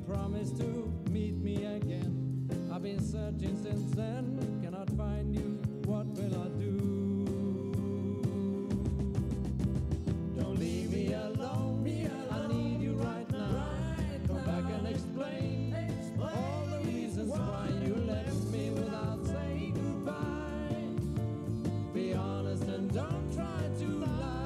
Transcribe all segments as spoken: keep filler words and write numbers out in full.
promised to meet me again. I've been searching since then, cannot find you, what will I do? Don't leave me alone, I need you right now. Come back and explain all the reasons why you left me without saying goodbye. Be honest and don't try to lie.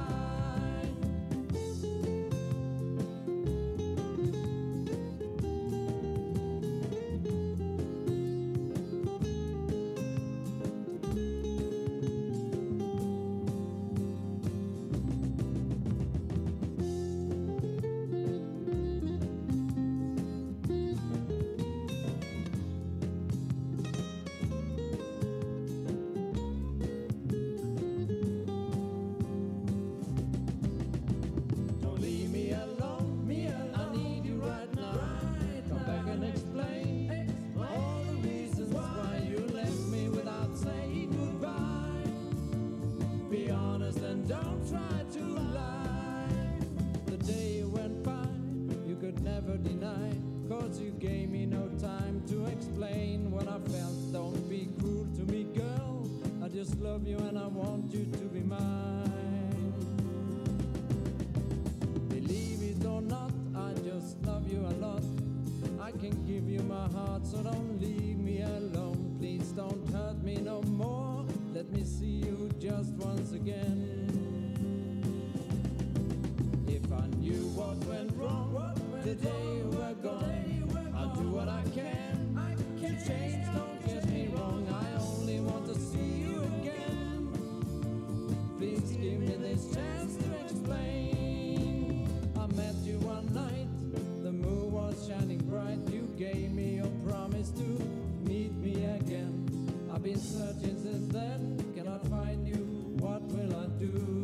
Be honest and don't try to lie. The day went by, you could never deny, cause you gave me no time to explain what I felt. Don't be cruel to me, girl, I just love you and I want you to be mine. Believe it or not, I just love you a lot. I can give you my heart, so don't leave me alone. Please don't hurt me no more, let me see you just once again. If I knew what went wrong the day you were gone, I'll do what I can to change, don't get me wrong. I only want to see you again. Please give me this chance to explain. I met you one night, the moon was shining bright. You gave me your promise to meet me again. I've been searching since then, cannot find you, what will I do?